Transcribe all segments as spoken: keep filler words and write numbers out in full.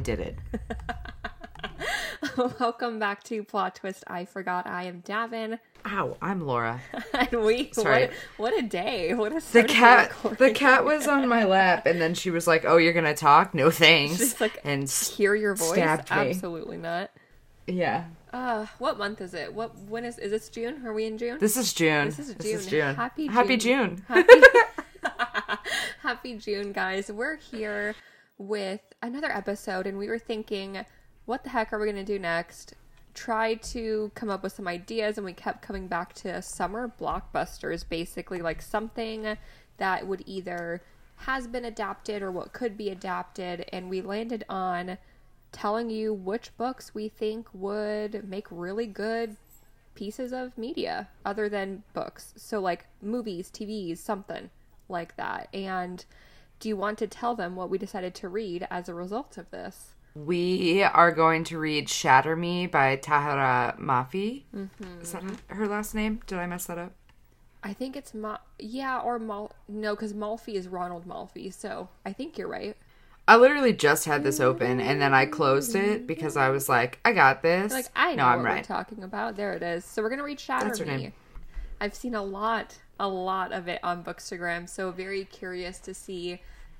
did it. Welcome back to Plot Twist I Forgot. I am Davin. Ow, I'm Laura. And we, Sorry. what, what a day. What a The start to cat recording. the cat was on my lap, and then she was like, oh, you're gonna talk? No thanks. She's like, and hear your voice? stabbed me. Absolutely not. Yeah. Uh, what month is it? What when is is this June? Are we in June? This is June. This is June. This is June. Happy June. Happy June. Happy, Happy June, guys. We're here with another episode, and we were thinking, what the heck are we going to do next? Try to come up with some ideas, and we kept coming back to summer blockbusters, basically, like something that would either has been adapted or what could be adapted, and we landed on telling you which books we think would make really good pieces of media other than books. So like movies, T Vs, something like that. And do you want to tell them what we decided to read as a result of this? We are going to read Shatter Me by Tahira Mafi. Mm-hmm. Is that her last name? Did I mess that up? I think it's Ma... Yeah, or Mal... No, because Malfi is Ronald Malfi, so I think you're right. I literally just had this open, and then I closed it because I was like, I got this. Like, I know no, I'm what right. we're talking about. There it is. So we're going to read Shatter That's her Me. name. I've seen a lot, a lot of it on Bookstagram, so very curious to see...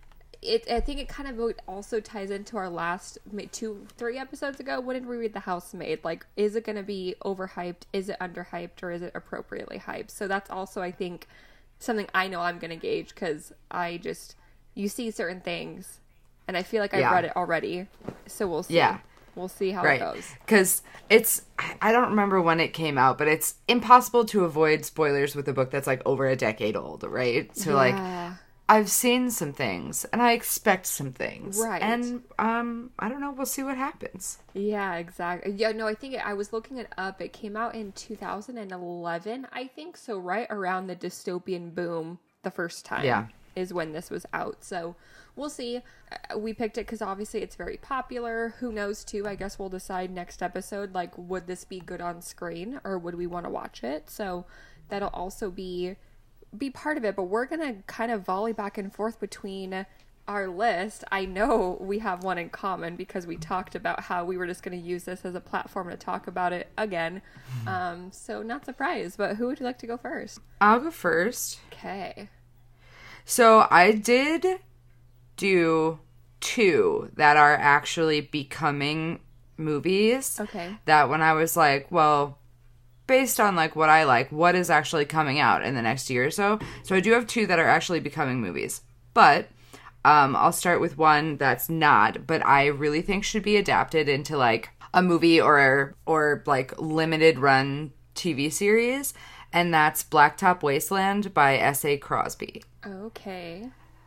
It, I think it kind of also ties into our last two, three episodes ago. When did we read The Housemaid? Like, is it going to be overhyped? Is it underhyped? Or is it appropriately hyped? So that's also, I think, something I know I'm going to gauge because I just, you see certain things and I feel like I've yeah. read it already. So we'll see. Yeah. We'll see how right. it goes. Because it's, I don't remember when it came out, but it's impossible to avoid spoilers with a book that's like over a decade old, right? So yeah. like, I've seen some things, and I expect some things. Right. And, um, I don't know, we'll see what happens. Yeah, exactly. Yeah, no, I think it, I was looking it up. It came out in two thousand eleven, I think. So right around the dystopian boom the first time yeah. is when this was out. So we'll see. Uh, we picked it because obviously it's very popular. Who knows, too? I guess we'll decide next episode, like, would this be good on screen, or would we want to watch it? So that'll also be... be part of it, but we're gonna kind of volley back and forth between our list. I know we have one in common because we talked about how we were just gonna use this as a platform to talk about it again. Um, so not surprised, but who would you like to go first? I'll go first. Okay. So I did do two that are actually becoming movies. Okay. That when I was like, well, based on like what I like, what is actually coming out in the next year or so. So I do have two that are actually becoming movies. But um, I'll start with one that's not, but I really think should be adapted into like a movie or or like limited run T V series. And that's Blacktop Wasteland by S A Crosby. Okay.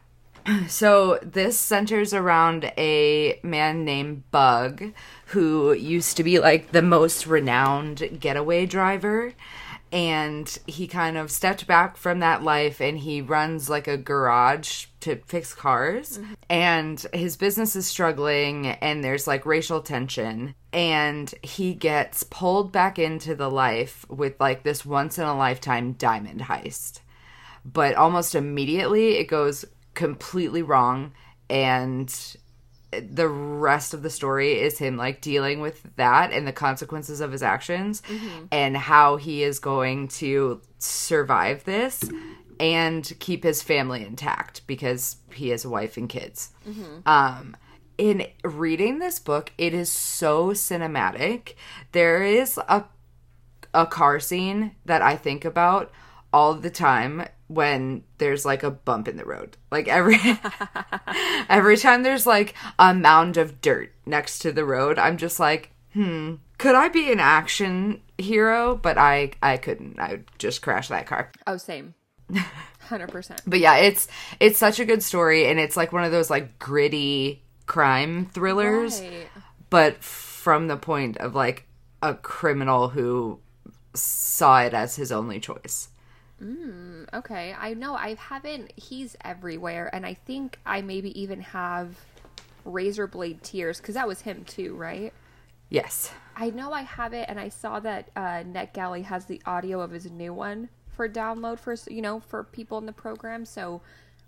So this centers around a man named Bug, who used to be like the most renowned getaway driver. And he kind of stepped back from that life and he runs like a garage to fix cars. Mm-hmm. And his business is struggling and there's like racial tension. And he gets pulled back into the life with like this once in a lifetime diamond heist. But almost immediately it goes completely wrong, and the rest of the story is him like dealing with that and the consequences of his actions. Mm-hmm. And how he is going to survive this and keep his family intact because he has a wife and kids. Mm-hmm. Um, in reading this book, it is so cinematic. There is a a car scene that I think about all the time when there's like a bump in the road. Like every every time there's like a mound of dirt next to the road, I'm just like, hmm, could I be an action hero? But I I couldn't. I would just crash that car. Oh, same. one hundred percent. But yeah, it's it's such a good story, and it's like one of those like gritty crime thrillers, Right. but from the point of like a criminal who saw it as his only choice. Mm, okay. I know I haven't, he's everywhere, and I think I maybe even have Razorblade Tears, because that was him too, right? Yes. I know I have it, and I saw that uh, NetGalley has the audio of his new one for download for, you know, for people in the program, so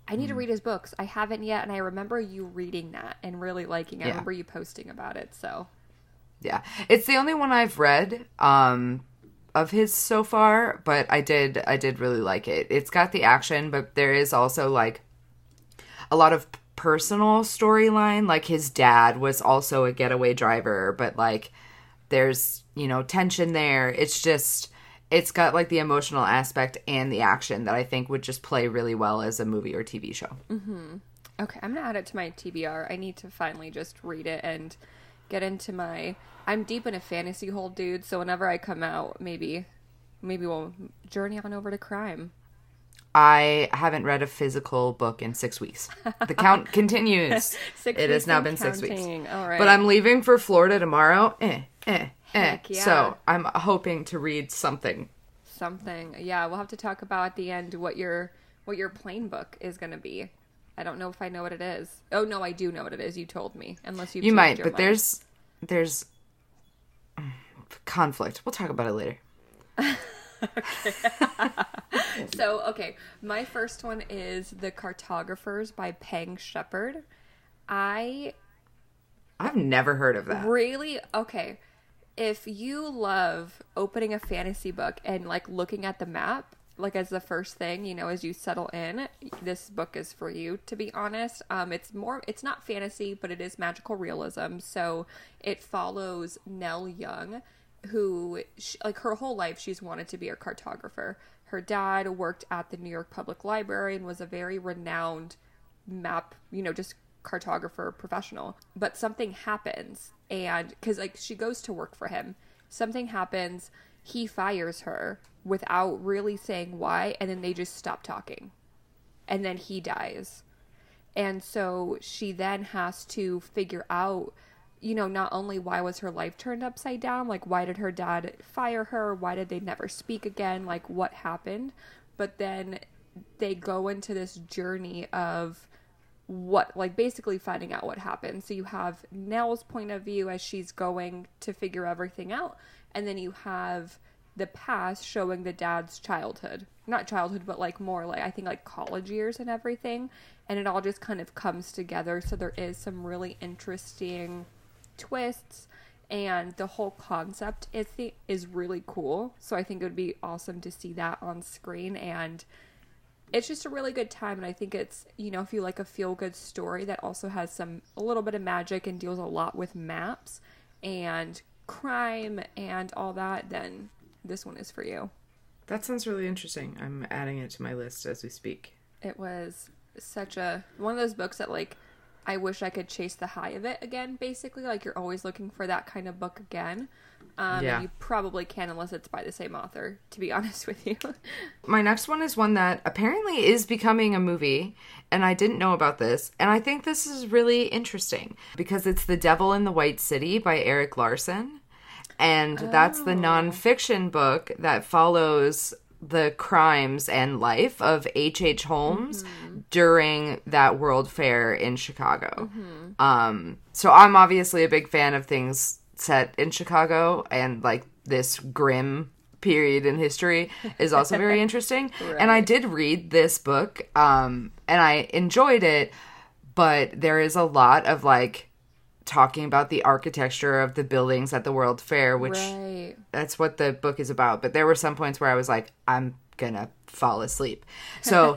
I need mm. to read his books. I haven't yet, and I remember you reading that and really liking it. Yeah. I remember you posting about it, so. Yeah. It's the only one I've read um, of his so far, but I did I did really like it. It's got the action, but there is also, like, a lot of personal storyline. Like, his dad was also a getaway driver, but, like, there's, you know, tension there. It's just, it's got, like, the emotional aspect and the action that I think would just play really well as a movie or T V show. Mm-hmm. Okay, I'm going to add it to my T B R. I need to finally just read it and get into my... I'm deep in a fantasy hole, dude, so whenever I come out, maybe, maybe we'll journey on over to crime. I haven't read a physical book in six weeks. The count continues. six it has now been counting. six weeks. All right. But I'm leaving for Florida tomorrow. Eh, eh, eh. Heck yeah. So I'm hoping to read something. Something. Yeah, we'll have to talk about at the end what your what your plane book is going to be. I don't know if I know what it is. Oh, no, I do know what it is. You told me. Unless you've You might, your but mind. there's there's conflict. We'll talk about it later. So, okay, my first one is The Cartographers by Peng Shepherd. I... I've never heard of that. Really? Okay. If you love opening a fantasy book and, like, looking at the map, like, as the first thing, you know, as you settle in, this book is for you, to be honest. Um, it's more, it's not fantasy, but it is magical realism. So it follows Nell Young, who, she, like, her whole life, she's wanted to be a cartographer. Her dad worked at the New York Public Library and was a very renowned map, you know, just cartographer professional. But something happens, and, because, like, she goes to work for him. Something happens, he fires her without really saying why, and then they just stop talking. And then he dies. And so she then has to figure out, you know, not only why was her life turned upside down, like, why did her dad fire her? Why did they never speak again? Like, what happened? But then they go into this journey of what, like, basically finding out what happened. So you have Nell's point of view as she's going to figure everything out. And then you have the past showing the dad's childhood. Not childhood, but, like, more, like, I think, like, college years and everything. And it all just kind of comes together. So there is some really interesting twists, and the whole concept is is really cool. So I think it would be awesome to see that on screen, and it's just a really good time. And I think it's, you know, if you like a feel-good story that also has some a little bit of magic and deals a lot with maps and crime and all that, then this one is for you. That sounds really interesting. I'm adding it to my list as we speak. It was such a one of those books that, like, I wish I could chase the high of it again, basically. Like, you're always looking for that kind of book again. Um, yeah. And you probably can, unless it's by the same author, to be honest with you. My next one is one that apparently is becoming a movie, and I didn't know about this. And I think this is really interesting because it's The Devil in the White City by Erik Larson. And oh. that's the nonfiction book that follows the crimes and life of H H. Holmes mm-hmm. during that World Fair in Chicago. Mm-hmm. Um, so I'm obviously a big fan of things set in Chicago, and, like, this grim period in history is also very interesting. Right. And I did read this book, um, and I enjoyed it, but there is a lot of, like, talking about the architecture of the buildings at the World Fair, which right. that's what the book is about. But there were some points where I was like, I'm gonna fall asleep. So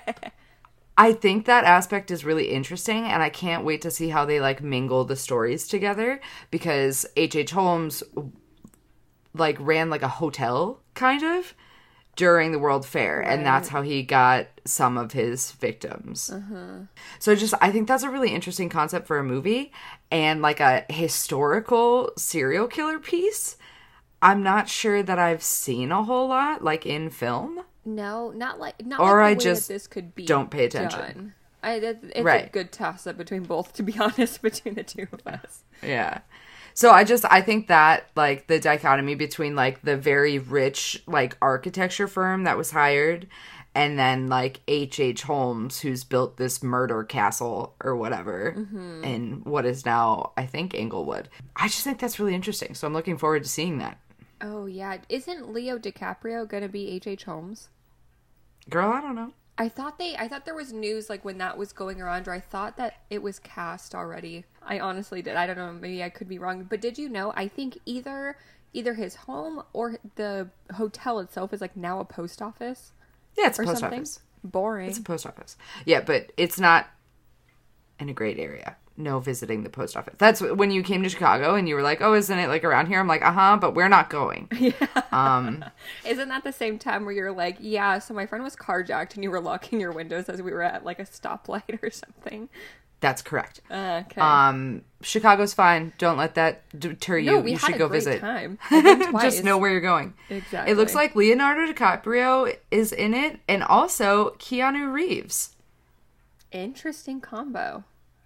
I think that aspect is really interesting, and I can't wait to see how they, like, mingle the stories together, because H H. Holmes, like, ran, like, a hotel, kind of, during the World Fair, right. and that's how he got some of his victims. Uh-huh. So just, I think that's a really interesting concept for a movie, and, like, a historical serial killer piece. I'm not sure that I've seen a whole lot, like, in film. No, not like not or like the I way just that this could be don't pay attention. Done. I, it, it's right. a good toss-up between both, to be honest, between the two of us. Yeah. So I just, I think that, like, the dichotomy between, like, the very rich, like, architecture firm that was hired, and then, like, H H. Holmes, who's built this murder castle or whatever mm-hmm. in what is now, I think, Englewood. I just think that's really interesting. So I'm looking forward to seeing that. Oh, yeah. Isn't Leo DiCaprio going to be H H. Holmes? Girl, I don't know. I thought they, I thought there was news like when that was going around, or I thought that it was cast already. I honestly did. I don't know. Maybe I could be wrong. But did you know? I think either either his home or the hotel itself is like now a post office. Yeah, it's a or post something. office. Boring. It's a post office. Yeah, but it's not in a great area. No visiting the post office. That's when you came to Chicago and you were like, oh, isn't it like around here? I'm like, uh-huh, but we're not going. Yeah. Um, Isn't that the same time where you're like, yeah, so my friend was carjacked and you were locking your windows as we were at like a stoplight or something? That's correct. Uh, okay. Um, Chicago's fine. Don't let that deter you. No, we you had should a go great visit. time. I've been twice. Just know where you're going. Exactly. It looks like Leonardo DiCaprio is in it, and also Keanu Reeves. Interesting combo.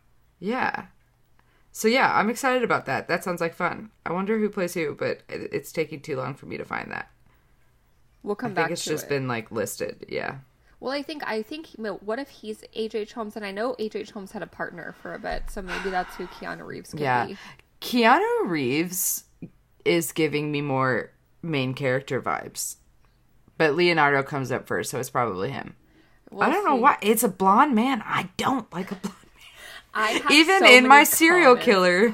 Yeah. So yeah, I'm excited about that. That sounds like fun. I wonder who plays who, but it- it's taking too long for me to find that. We'll come I back think it's to just it. been like listed. Yeah. Well, I think I think you know, what if he's H H. Holmes, and I know H H. Holmes had a partner for a bit, so maybe that's who Keanu Reeves could Yeah. be. Keanu Reeves is giving me more main character vibes. But Leonardo comes up first, so it's probably him. We'll I don't know see. why. It's a blonde man. I don't like a blonde I man. have Even so in many my serial comments. killer.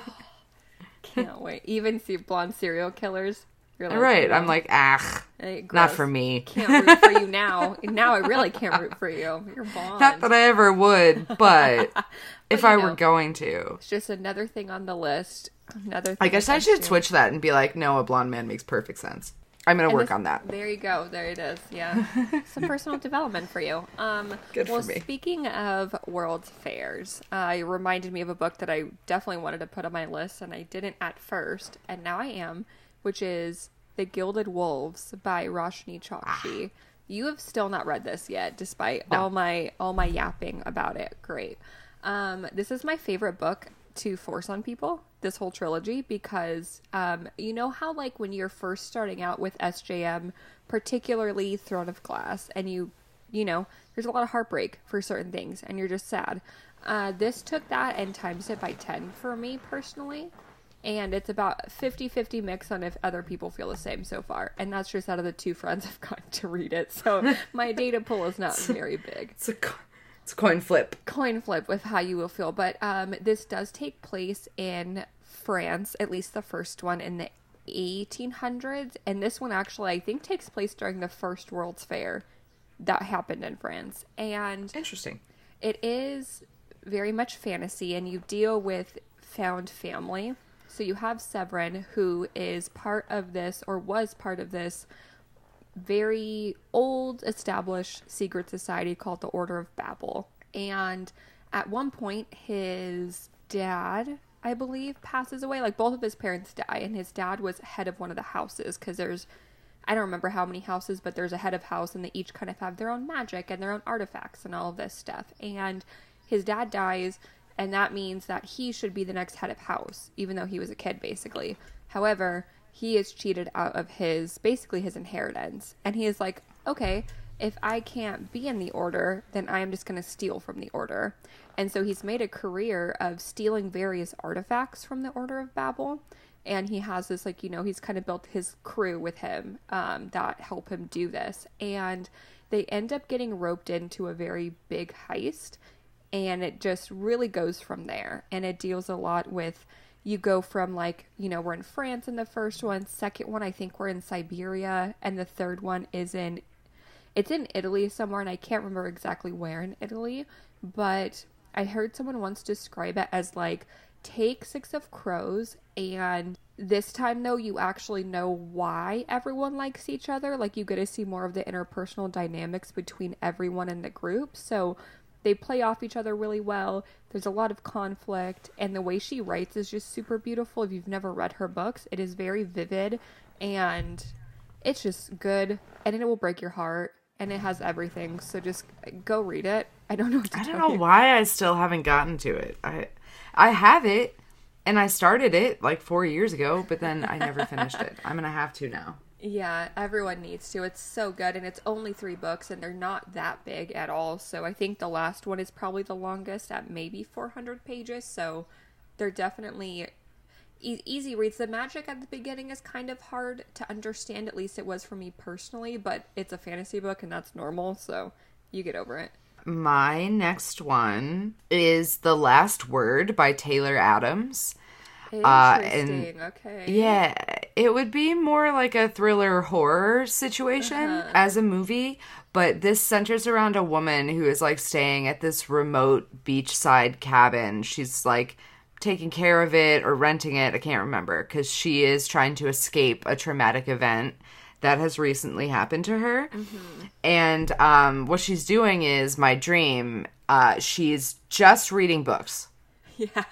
Can't wait. Even see blonde serial killers. You're like, Right. no. I'm like, ah, Eh, not gross. for me. Can't root for you now. Now I really can't root for you. You're blonde. Not that I ever would, but if you I know. were going to. It's just another thing on the list. Another thing I guess I against should you. switch that and be like, no, a blonde man makes perfect sense. I'm going to And work this- on that. There you go. There it is. Yeah. Some personal development for you. Um, Good well, for me. speaking of World's Fairs, uh, it reminded me of a book that I definitely wanted to put on my list, and I didn't at first, and now I am, which is The Gilded Wolves by Roshni Chokshi. You have still not read this yet, despite No. all my all my yapping about it. Great. Um, this is my favorite book to force on people, this whole trilogy, because um, you know how like when you're first starting out with S J M, particularly Throne of Glass, and you you know there's a lot of heartbreak for certain things and you're just sad. Uh, this took that and times it by ten for me personally, and it's about fifty-fifty mix on if other people feel the same so far, and that's just out of the two friends I've gotten to read it, so my data pool is not very big. It's a, co- it's a coin flip. Coin flip with how you will feel, but um, this does take place in France, at least the first one in the eighteen hundreds, and this one actually I think takes place during the first World's Fair that happened in France, and Interesting. it is very much fantasy, and you deal with found family. So you have Severin, who is part of this, or was part of this very old established secret society called the Order of Babel. And at one point, his dad, I believe, passes away. Like, both of his parents die, and his dad was head of one of the houses, because there's, I don't remember how many houses, but there's a head of house, and they each kind of have their own magic and their own artifacts and all of this stuff. And his dad dies, and that means that he should be the next head of house, even though he was a kid, basically. However, he is cheated out of his, basically his inheritance. And he is like, okay, if I can't be in the order, then I am just going to steal from the order. And so he's made a career of stealing various artifacts from the Order of Babel. And he has this, like, you know, he's kind of built his crew with him um, that help him do this. And they end up getting roped into a very big heist. And it just really goes from there. And it deals a lot with, you go from, like, you know, we're in France in the first one. Second one, I think we're in Siberia. And the third one is in, it's in Italy somewhere. And I can't remember exactly where in Italy. But I heard someone once describe it as, like, take Six of Crows, and this time, though, you actually know why everyone likes each other. Like, you get to see more of the interpersonal dynamics between everyone in the group. So they play off each other really well. There's a lot of conflict, and the way she writes is just super beautiful. If you've never read her books, it is very vivid, and it's just good, and it will break your heart, and it has everything. So just go read it. I don't know what to I tell don't know you. why I still haven't gotten to it. I I have it, and I started it like four years ago, but then I never finished it. I'm gonna have to now. Yeah, everyone needs to. It's so good, and it's only three books, and they're not that big at all. So I think the last one is probably the longest at maybe four hundred pages. So they're definitely e- easy reads. The magic at the beginning is kind of hard to understand. At least it was for me personally, but it's a fantasy book, and that's normal. So You get over it. My next one is The Last Word by Taylor Adams. Interesting. Uh, and okay. Yeah, it would be more like a thriller horror situation Uh-huh. as a movie, but this centers around a woman who is like staying at this remote beachside cabin. She's like taking care of it or renting it. I can't remember, because she is trying to escape a traumatic event that has recently happened to her. Mm-hmm. And um, what she's doing is my dream. Uh, she's just reading books. Yeah.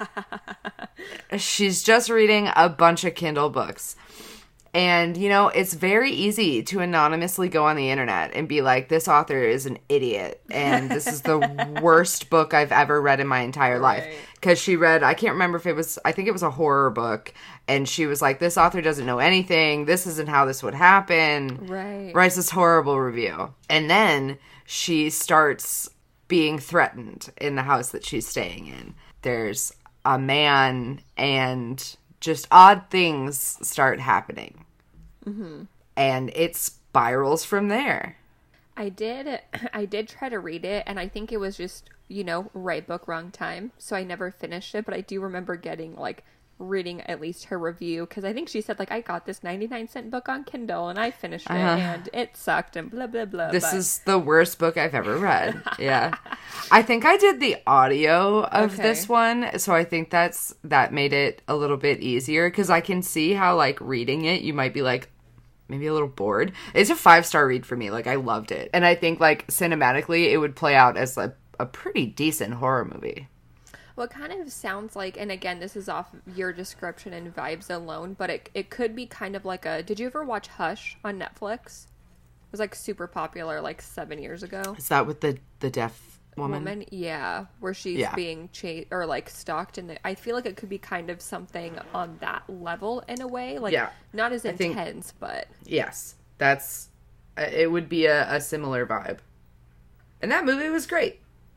She's just reading a bunch of Kindle books. And, you know, it's very easy to anonymously go on the internet and be like, this author is an idiot. And this is the worst book I've ever read in my entire life. Right. Because she read, I can't remember if it was, I think it was a horror book. And she was like, this author doesn't know anything. This isn't how this would happen. Right. Writes this horrible review. And then she starts being threatened in the house that she's staying in. There's a man and just odd things start happening. Mm-hmm. And it spirals from there. I did, I did try to read it, and I think it was just, you know, right book, wrong time. So I never finished it, but I do remember getting, like, reading at least her review, because I think she said, like, I got this ninety-nine cent book on Kindle, and I finished it, Uh-huh. and it sucked, and blah, blah, blah. This but... is the worst book I've ever read. Yeah. I think I did the audio of Okay. this one, so I think that's that made it a little bit easier, because I can see how, like, reading it, you might be, like, maybe a little bored. It's a five-star read for me. Like, I loved it. And I think, like, cinematically, it would play out as, a, a pretty decent horror movie. Well, it kind of sounds like, and again, this is off your description and vibes alone, but it it could be kind of like a, did you ever watch Hush on Netflix? It was, like, super popular, like, seven years ago. Is that with the, the deaf woman? Woman, yeah, where she's Yeah. being chased or like stalked, and I feel like it could be kind of something on that level in a way, like Yeah. not as I think- intense, but Yes. That's... uh, It would be a, a similar vibe. And that movie was great.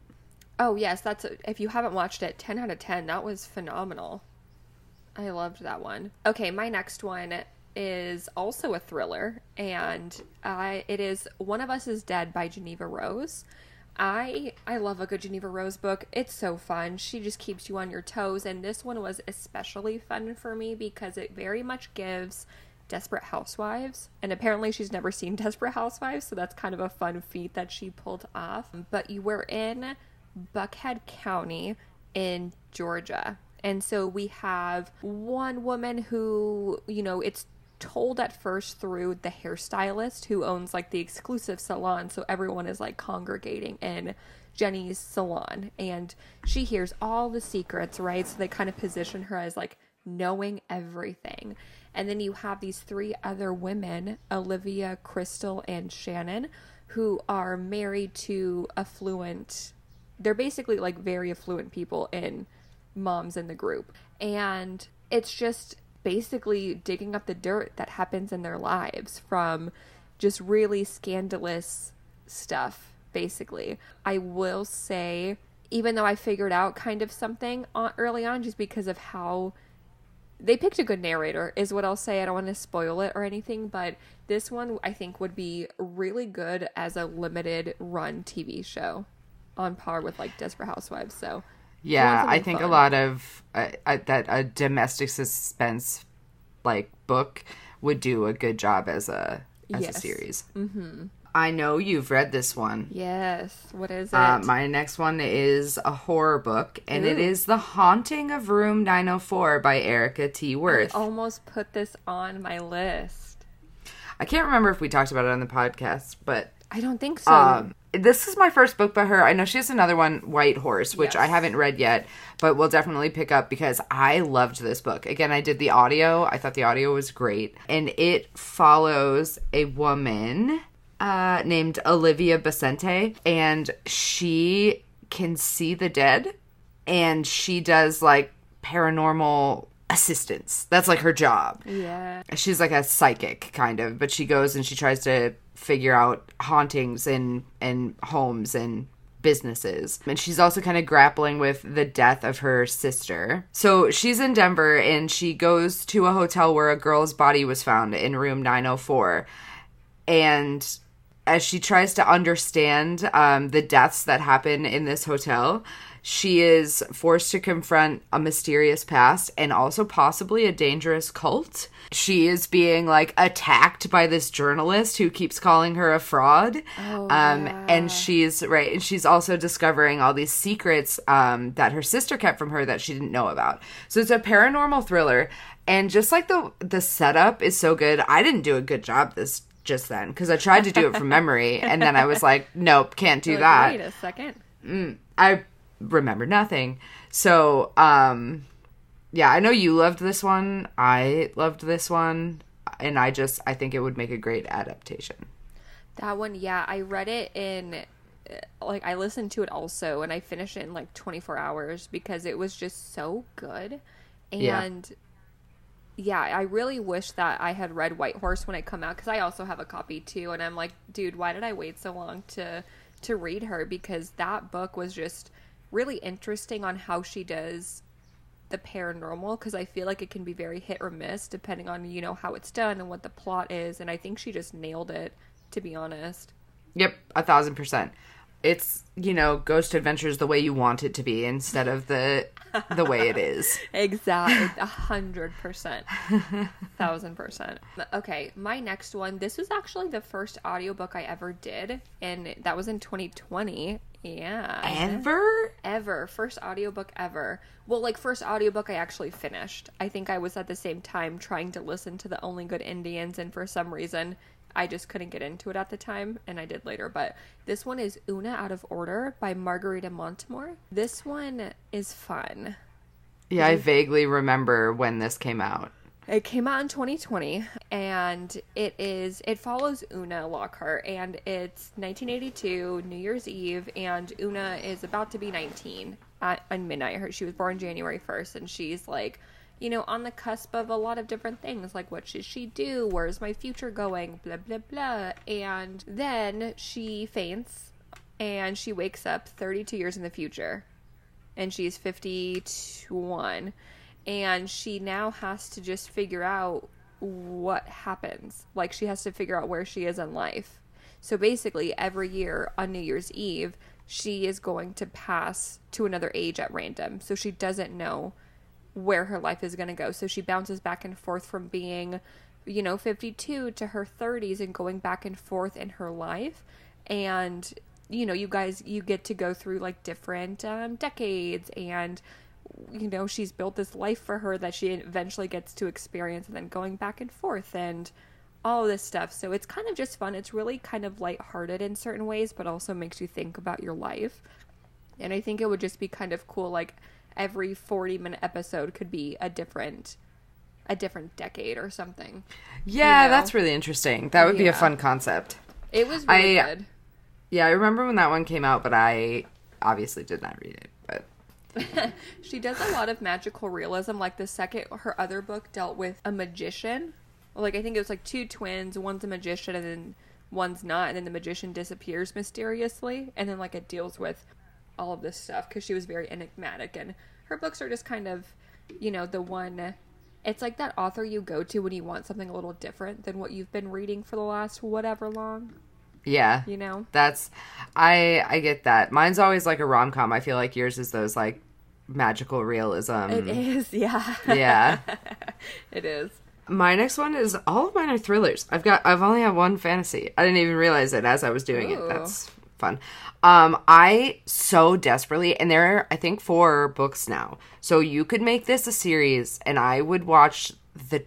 oh yes, that's a, if you haven't watched it, ten out of ten. That was phenomenal. I loved that one. Okay, my next one is also a thriller, and I it is One of Us is Dead by Geneva Rose. I I love a good Geneva Rose book. It's so fun. She just keeps you on your toes, and this one was especially fun for me because it very much gives Desperate Housewives, and apparently she's never seen Desperate Housewives, so that's kind of a fun feat that she pulled off. But you were in Buckhead County in Georgia, and so we have one woman who, you know, it's told at first through the hairstylist who owns like the exclusive salon, so everyone is like congregating in Jenny's salon, and she hears all the secrets, right? So they kind of position her as like knowing everything. And then you have these three other women, Olivia, Crystal, and Shannon, who are married to affluent, they're basically like very affluent people in moms in the group, and it's just basically digging up the dirt that happens in their lives from just really scandalous stuff, basically. I will say, even though I figured out kind of something on, early on, just because of how they picked a good narrator, is what I'll say. I don't want to spoil it or anything, but this one I think would be really good as a limited run T V show on par with like Desperate Housewives. So Yeah, something I think fun. a lot of uh, uh, that a domestic suspense like book would do a good job as a as Yes. a series. Mm-hmm. I know you've read this one. Yes. What is it? Uh, my next one is a horror book, and it Ooh. is The Haunting of Room nine oh four by Erica T. Worth. I almost put this on my list. I can't remember if we talked about it on the podcast, but I don't think so. um, this is my first book by her. I know she has another one, White Horse, which Yes. I haven't read yet, but we'll definitely pick up because I loved this book. Again, I did the audio. I thought the audio was great. And it follows a woman uh, named Olivia Basente, and she can see the dead, and she does, like, paranormal assistance. That's, like, her job. Yeah. She's like a psychic kind of, but she goes and she tries to figure out hauntings in in homes and businesses. And she's also kind of grappling with the death of her sister. So she's in Denver and she goes to a hotel where a girl's body was found in room nine oh four. And as she tries to understand um, the deaths that happen in this hotel, she is forced to confront a mysterious past and also possibly a dangerous cult. She is being, like, attacked by this journalist who keeps calling her a fraud. Oh, um, yeah. And she's, right, and she's also discovering all these secrets um, that her sister kept from her that she didn't know about. So it's a paranormal thriller, and just, like, the the setup is so good. I didn't do a good job this just then, because I tried to do it from memory, and then I was like, nope, can't do Like, that. Wait a second. Mm, I remember nothing. So, um, yeah, I know you loved this one. I loved this one. And I just, I think it would make a great adaptation. That one, yeah, I read it in, like, I listened to it also, and I finished it in, like, twenty-four hours because it was just so good. And, yeah, yeah I really wish that I had read White Horse when it come out, because I also have a copy, too, and I'm like, dude, why did I wait so long to, to read her? Because that book was just really interesting on how she does the paranormal, because I feel like it can be very hit or miss depending on, you know, how it's done and what the plot is, and I think she just nailed it, to be honest. Yep, a thousand percent. It's, you know, Ghost Adventures the way you want it to be instead of the the way it is. Exactly, a hundred percent, thousand percent. Okay, my next one, this was actually the first audiobook I ever did, and that was in twenty twenty. Yeah. Ever? Ever. First audiobook ever. Well, like, first audiobook I actually finished. I think I was at the same time trying to listen to The Only Good Indians, and for some reason, I just couldn't get into it at the time, and I did later. But this one is Una Out of Order by Margarita Montemor. This one is fun. Yeah, I vaguely remember when this came out. It came out in twenty twenty, and it is, it follows Una Lockhart, and it's nineteen eighty-two, New Year's Eve, and Una is about to be nineteen at, on midnight. Her, she was born January first, and she's, like, you know, on the cusp of a lot of different things, like, what should she do? Where's my future going? Blah, blah, blah. And then she faints, and she wakes up thirty-two years in the future, and she's fifty-one. And she now has to just figure out what happens. Like, she has to figure out where she is in life. So basically, every year on New Year's Eve, she is going to pass to another age at random. So she doesn't know where her life is going to go. So she bounces back and forth from being, you know, fifty-two to her thirties and going back and forth in her life. And, you know, you guys, you get to go through, like, different um, decades, and, you know, she's built this life for her that she eventually gets to experience, and then going back and forth and all of this stuff. So it's kind of just fun. It's really kind of lighthearted in certain ways, but also makes you think about your life. And I think it would just be kind of cool, like, every forty minute episode could be a different a different decade or something. Yeah, you know? That's really interesting. That would be yeah. a fun concept. It was really I, good. Yeah, I remember when that one came out, but I obviously did not read it. But she does a lot of magical realism. Like, the second, her other book dealt with a magician. Like, I think it was like two twins, one's a magician and then one's not, and then the magician disappears mysteriously, and then, like, it deals with all of this stuff because she was very enigmatic, and her books are just kind of, you know, the one, it's like that author you go to when you want something a little different than what you've been reading for the last whatever long. yeah, You know? that's, I I get that. Mine's always like a rom-com. I feel like yours is those, like, magical realism. It is, yeah. Yeah. It is. My next one is, all of mine are thrillers. I've got, I've only had one fantasy. I didn't even realize it as I was doing Ooh. it. That's fun. Um, I so desperately, and there are, I think, four books now. So you could make this a series, and I would watch the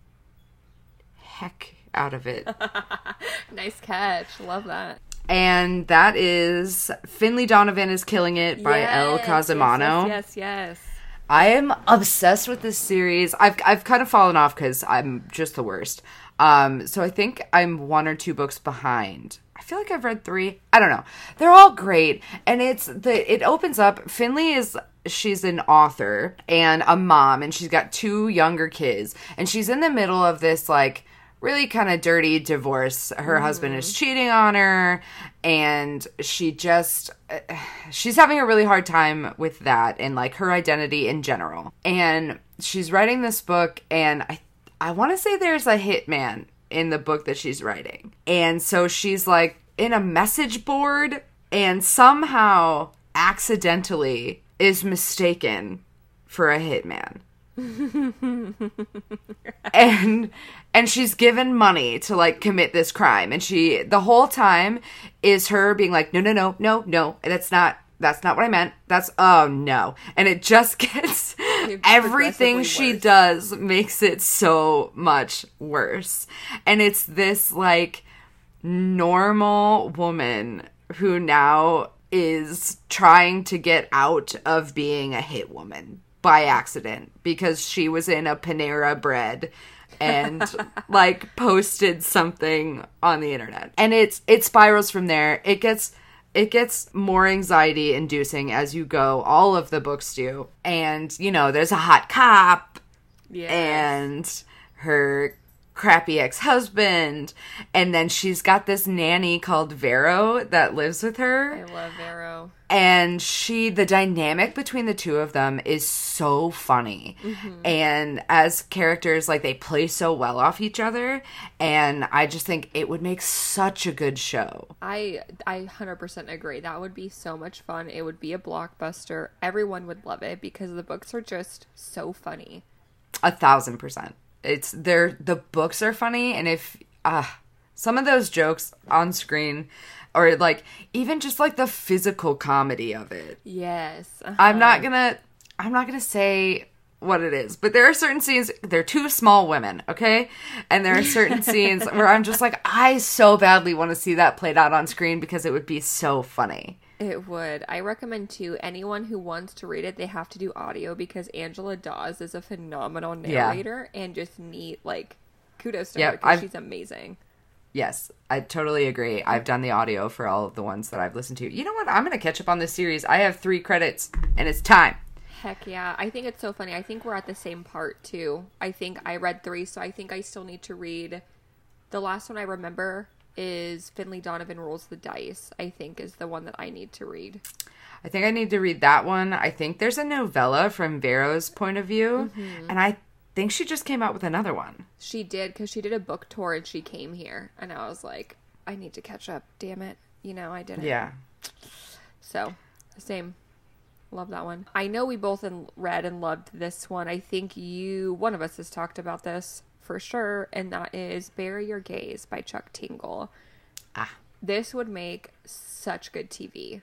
heck out of it. Nice catch. Love that. And that is Finley Donovan is Killing It by Yes, El Casimano. Yes, yes, yes, yes. I am obsessed with this series. I've I've kind of fallen off because I'm just the worst. Um, so I think I'm one or two books behind. I feel like I've read three. I don't know. They're all great, and it's the it opens up. Finley is she's an author and a mom, and she's got two younger kids, and she's in the middle of this, like, really kind of dirty divorce. Her mm. husband is cheating on her, and she just, she's having a really hard time with that and, like, her identity in general. And she's writing this book, and I, I want to say there's a hitman in the book that she's writing. And so she's, like, in a message board and somehow accidentally is mistaken for a hitman. and and she's given money to like commit this crime, and she the whole time is her being like, no no no no no that's not that's not what I meant, that's oh no, and it just gets everything she worse. does makes it so much worse. And it's this like normal woman who now is trying to get out of being a hit woman by accident because she was in a Panera Bread and like posted something on the internet, and it's it spirals from there. It gets it gets more anxiety inducing as you go. All of the books do. And you know, there's a hot cop, yes. and her crappy ex-husband, and then she's got this nanny called Vero that lives with her. I love Vero. And she, the dynamic between the two of them is so funny. Mm-hmm. And as characters, like, they play so well off each other. And I just think it would make such a good show. I I one hundred percent agree. That would be so much fun. It would be a blockbuster. Everyone would love it because the books are just so funny. A thousand percent. It's they're the books are funny, and if uh some of those jokes on screen, or like even just like the physical comedy of it. Yes. Uh-huh. I'm not gonna I'm not gonna say what it is, but there are certain scenes, they're two small women, okay? And there are certain scenes where I'm just like, I so badly want to see that played out on screen because it would be so funny. It would. I recommend to anyone who wants to read it, they have to do audio because Angela Dawes is a phenomenal narrator yeah. and just neat, like, kudos to yep, her because I've, she's amazing. Yes, I totally agree. I've done the audio for all of the ones that I've listened to. You know what? I'm going to catch up on this series. I have three credits, and it's time. Heck yeah. I think it's so funny. I think we're at the same part, too. I think I read three, so I think I still need to read. The last one I remember is Finley Donovan Rolls the Dice, I think, is the one that I need to read. I think I need to read that one. I think there's a novella from Vero's point of view, mm-hmm. and I think she just came out with another one. She did, because she did a book tour and she came here, and I was like, I need to catch up, damn it. You know, I didn't. Yeah. So, same. Love that one. I know we both read and loved this one. I think you, one of us has talked about this for sure, and that is Bury Your Gaze by Chuck Tingle. Ah. This would make such good T V.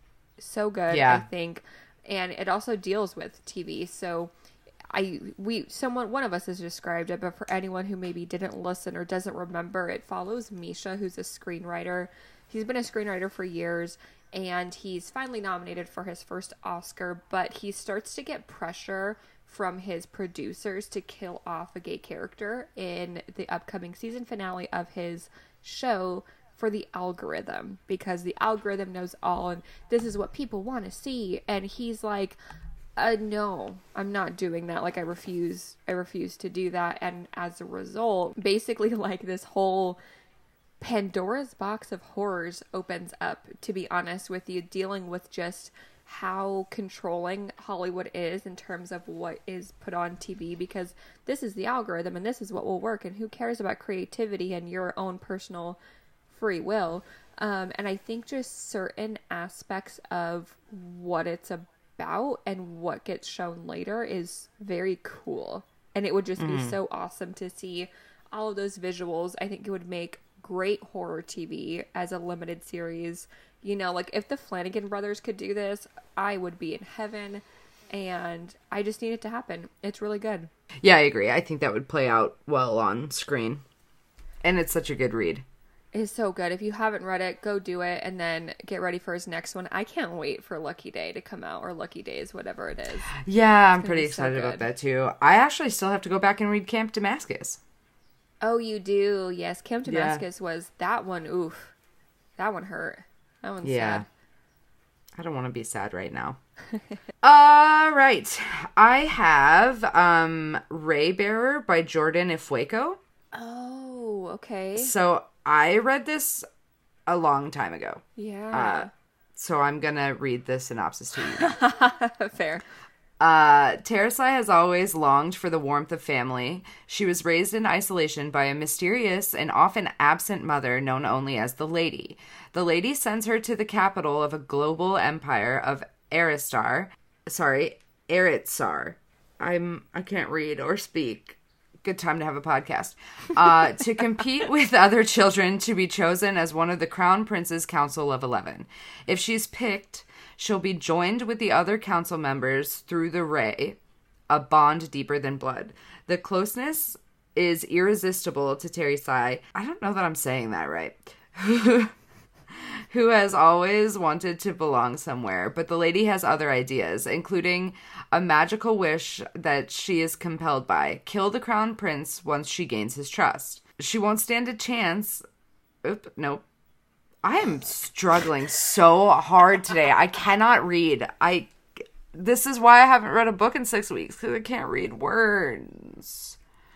So good, yeah. I think. And it also deals with T V. So I we someone one of us has described it, but for anyone who maybe didn't listen or doesn't remember, it follows Misha, who's a screenwriter. He's been a screenwriter for years, and he's finally nominated for his first Oscar, but he starts to get pressure from his producers to kill off a gay character in the upcoming season finale of his show for the algorithm, because the algorithm knows all and this is what people want to see. And he's like, uh, no, I'm not doing that. Like, I refuse, I refuse to do that. And as a result, basically like this whole Pandora's box of horrors opens up, to be honest with you, dealing with just how controlling Hollywood is in terms of what is put on T V, because this is the algorithm and this is what will work, and who cares about creativity and your own personal free will. Um, and I think just certain aspects of what it's about and what gets shown later is very cool. And it would just mm. be so awesome to see all of those visuals. I think it would make great horror T V as a limited series. You know, like, if the Flanagan brothers could do this, I would be in heaven, and I just need it to happen. It's really good. Yeah, I agree. I think that would play out well on screen. And it's such a good read. It's so good. If you haven't read it, go do it, and then get ready for his next one. I can't wait for Lucky Day to come out, or Lucky Days, whatever it is. Yeah, I'm pretty excited so about that, too. I actually still have to go back and read Camp Damascus. Oh, you do? Yes, Camp Damascus yeah. was that one. Oof. That one hurt. That one's yeah. sad. I don't want to be sad right now. All right. I have um, Raybearer by Jordan Ifueko. Oh, okay. So I read this a long time ago. Yeah. Uh, so I'm going to read the synopsis to you now. Fair. Uh, Terasai has always longed for the warmth of family. She was raised in isolation by a mysterious and often absent mother known only as the Lady. The Lady sends her to the capital of a global empire of Aristar. Sorry, Aritsar. I'm I can't read or speak. Good time to have a podcast. Uh, to compete with other children to be chosen as one of the Crown Prince's Council of Eleven. If she's picked, she'll be joined with the other council members through the Ray, a bond deeper than blood. The closeness is irresistible to Terasai. I don't know that I'm saying that right. Who has always wanted to belong somewhere, but the Lady has other ideas, including a magical wish that she is compelled by. Kill the Crown Prince once she gains his trust. She won't stand a chance. Oop, nope. I am struggling so hard today. I cannot read. I. This is why I haven't read a book in six weeks, because I can't read words.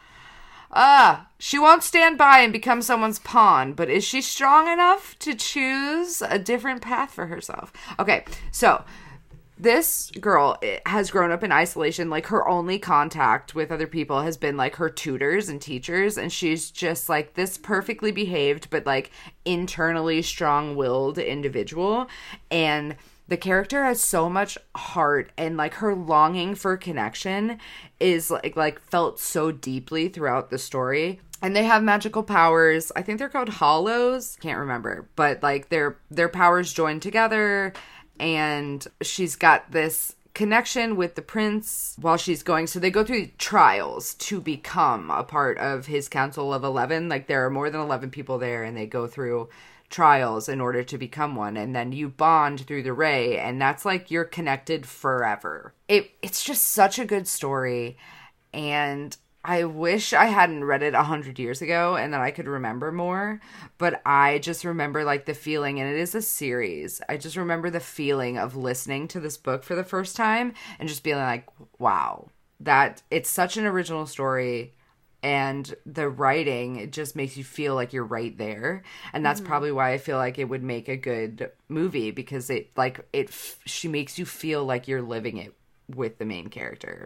Ah, she won't stand by and become someone's pawn, but is she strong enough to choose a different path for herself? Okay, so this girl has grown up in isolation. Like, her only contact with other people has been, like, her tutors and teachers, and she's just, like, this perfectly behaved but, like, internally strong-willed individual, and the character has so much heart, and, like, her longing for connection is, like, like felt so deeply throughout the story. And they have magical powers. I think they're called hollows. Can't remember. But, like, their their powers join together, and she's got this connection with the prince while she's going. So they go through trials to become a part of his Council of Eleven. Like, there are more than eleven people there, and they go through trials in order to become one, and then you bond through the Ray, and that's like you're connected forever. It it's just such a good story, and I wish I hadn't read it a hundred years ago and that I could remember more, but I just remember like the feeling, and it is a series. I just remember the feeling of listening to this book for the first time and just being like, wow, that it's such an original story. And the writing, it just makes you feel like you're right there. And that's mm-hmm. probably why I feel like it would make a good movie, because it, like, it, she makes you feel like you're living it with the main character.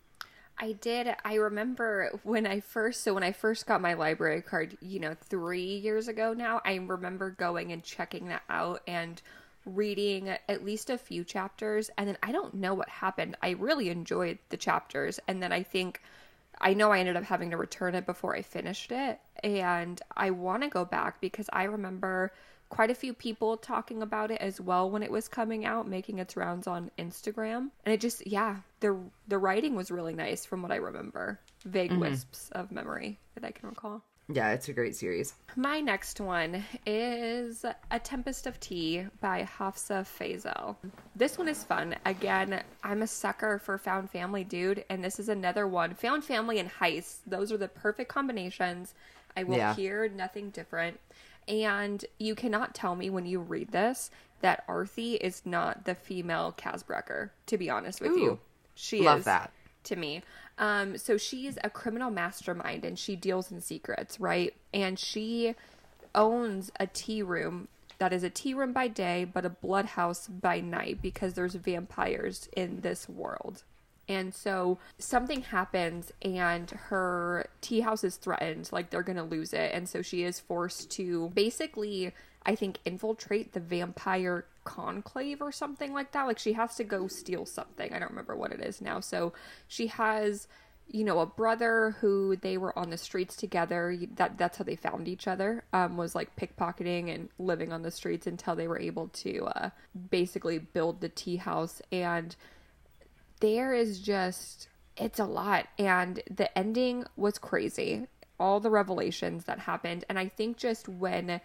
I did. I remember when I first, so when I first got my library card, you know, three years ago now, I remember going and checking that out and reading at least a few chapters. And then I don't know what happened. I really enjoyed the chapters. And then I think... I know I ended up having to return it before I finished it, and I want to go back because I remember quite a few people talking about it as well when it was coming out, making its rounds on Instagram. And it just, yeah, the the writing was really nice from what I remember. Vague mm-hmm. wisps of memory that I can recall. Yeah, it's a great series. My next one is A Tempest of Tea by Hafsa Faisal. This one is fun. Again, I'm a sucker for found family, dude, and this is another one. Found family and heists. Those are the perfect combinations. I will yeah. hear nothing different. And you cannot tell me when you read this that Arthi is not the female Casbrecker, to be honest with Ooh, you. She love is. that. To me. Um, so she's a criminal mastermind and she deals in secrets, right? And she owns a tea room that is a tea room by day, but a blood house by night, because there's vampires in this world. And so something happens and her tea house is threatened, like they're going to lose it. And so she is forced to basically, I think, infiltrate the vampire conclave or something like that. Like, she has to go steal something. I don't remember what it is now. So she has, you know, a brother who they were on the streets together. That that's how they found each other, um, was like pickpocketing and living on the streets until they were able to uh, basically build the tea house. And there is just, it's a lot. And the ending was crazy. All the revelations that happened. And I think just when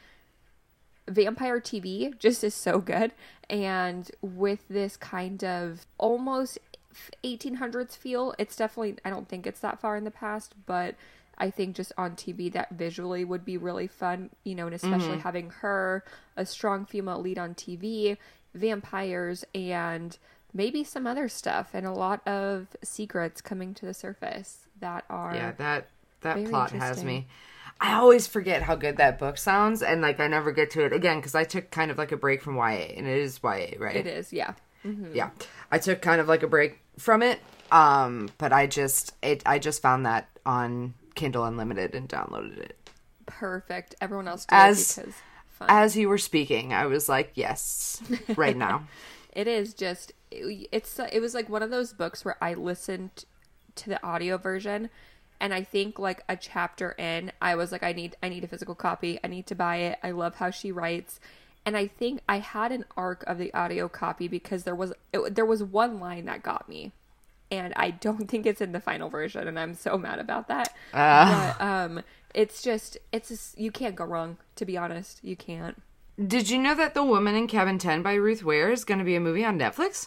vampire T V just is so good, and with this kind of almost eighteen hundreds feel, it's definitely, I don't think it's that far in the past, but I think just on T V that visually would be really fun, you know, and especially mm-hmm. having her, a strong female lead on T V, vampires, and maybe some other stuff, and a lot of secrets coming to the surface that are yeah that that plot has me. I always forget how good that book sounds, and, like, I never get to it again because I took kind of, like, a break from Y A, and it is Y A, right? It is, yeah. Mm-hmm. Yeah. I took kind of like a break from it. Um, but I just, it, I just found that on Kindle Unlimited and downloaded it. Perfect. Everyone else did as, because fun. As you were speaking, I was like, yes, right now. It is just, it, it's, it was like one of those books where I listened to the audio version, and I think like a chapter in, I was like, I need, I need a physical copy. I need to buy it. I love how she writes. And I think I had an arc of the audio copy because there was, it, there was one line that got me. And I don't think it's in the final version, and I'm so mad about that. Uh. But um, it's just, it's just, you can't go wrong, to be honest. You can't. Did you know that The Woman in Cabin ten by Ruth Ware is going to be a movie on Netflix?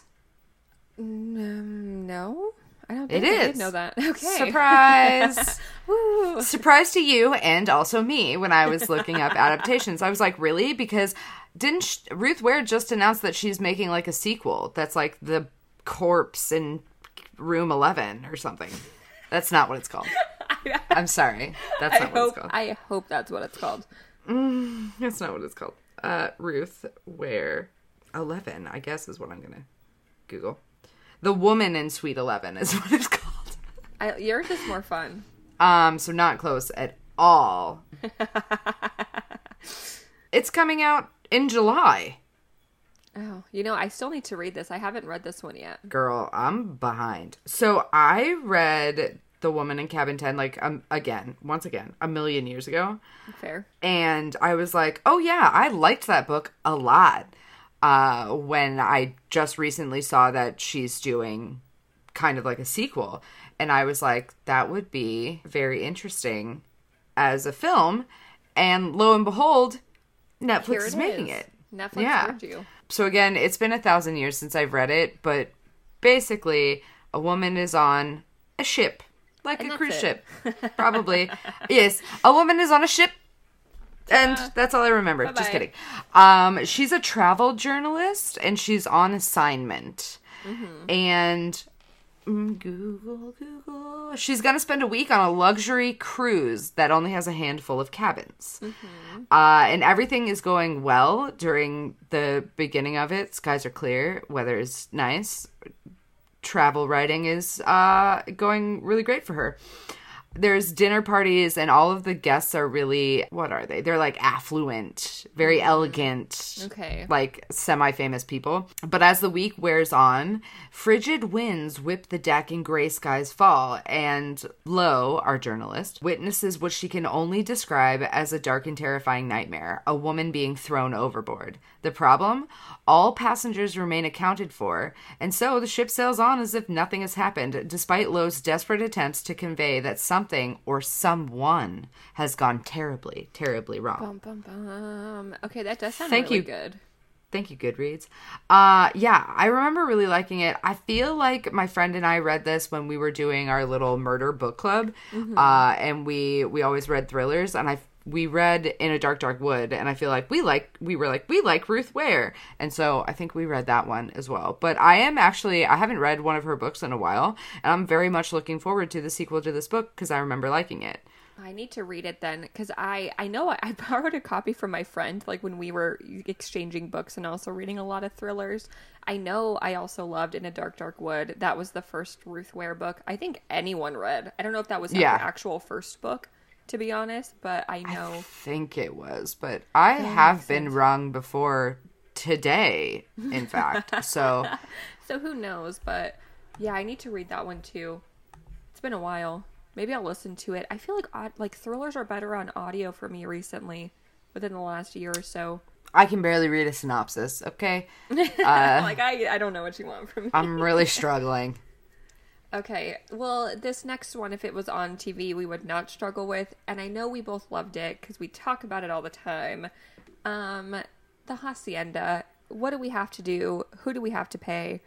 Um, no, I don't think it I is. did know that. Okay. Surprise! Surprise to you and also me when I was looking up adaptations. I was like, really? Because didn't she, Ruth Ware just announced that she's making like a sequel that's like The Corpse in Room eleven or something. That's not what it's called. I'm sorry. That's I not hope, what it's called. I hope that's what it's called. Mm, that's not what it's called. Uh, Ruth Ware eleven, I guess, is what I'm going to Google. The Woman in Suite eleven is what it's called. I, yours is more fun. Um, so not close at all. It's coming out in July. Oh, you know, I still need to read this. I haven't read this one yet. Girl, I'm behind. So I read The Woman in Cabin ten, like, um, again, once again, a million years ago. Fair. And I was like, oh yeah, I liked that book a lot. Uh, when I just recently saw that she's doing kind of like a sequel. And I was like, that would be very interesting as a film. And lo and behold, Netflix is making it. Netflix yeah. heard you. So again, it's been a thousand years since I've read it, but basically, a woman is on a ship, like and a cruise it. ship, probably. Yes, a woman is on a ship, and uh, that's all I remember. Bye-bye. Just kidding. Um, she's a travel journalist, and she's on assignment, mm-hmm. and mm, Google, Google. She's gonna spend a week on a luxury cruise that only has a handful of cabins. Mm-hmm. Uh, and everything is going well during the beginning of it. Skies are clear. Weather is nice. Travel writing is uh, going really great for her. There's dinner parties, and all of the guests are really, what are they? They're like affluent, very elegant, okay, like semi-famous people. But as the week wears on, frigid winds whip the deck and gray skies fall. And Lo, our journalist, witnesses what she can only describe as a dark and terrifying nightmare, a woman being thrown overboard. The problem? All passengers remain accounted for, and so the ship sails on as if nothing has happened, despite Lo's desperate attempts to convey that something or someone has gone terribly, terribly wrong. Bum, bum, bum. Okay, that does sound Thank really you. good. Thank you, Goodreads. Uh, yeah, I remember really liking it. I feel like my friend and I read this when we were doing our little murder book club, mm-hmm. uh, and we we always read thrillers, and I we read In a Dark, Dark Wood, and I feel like we like, we were like, we like Ruth Ware. And so I think we read that one as well. But I am actually, I haven't read one of her books in a while, and I'm very much looking forward to the sequel to this book because I remember liking it. I need to read it then, because I, I know I, I borrowed a copy from my friend, like when we were exchanging books and also reading a lot of thrillers. I know I also loved In a Dark, Dark Wood. That was the first Ruth Ware book I think anyone read. I don't know if that was yeah. her actual first book, to be honest, but I know. I think it was, but I that have been wrong before today, in fact, so. So who knows, but yeah, I need to read that one too. It's been a while. Maybe I'll listen to it. I feel like odd, like thrillers are better on audio for me recently, within the last year or so. I can barely read a synopsis, okay? Uh, like, I, I don't know what you want from me. I'm really struggling. Okay, well, this next one, if it was on T V, we would not struggle with, and I know we both loved it, because we talk about it all the time. Um, The Hacienda. What do we have to do? Who do we have to pay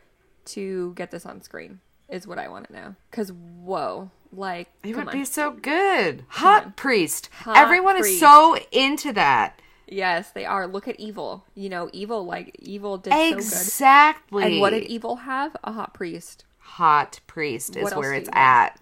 to get this on screen, is what I want to know. Because, whoa, like, it come would on. be so good. Hot Priest. Hot Everyone Priest. is so into that. Yes, they are. Look at Evil. You know, Evil, like, Evil did so good. Exactly. And what did Evil have? A hot priest. hot priest is What else where do it's you at.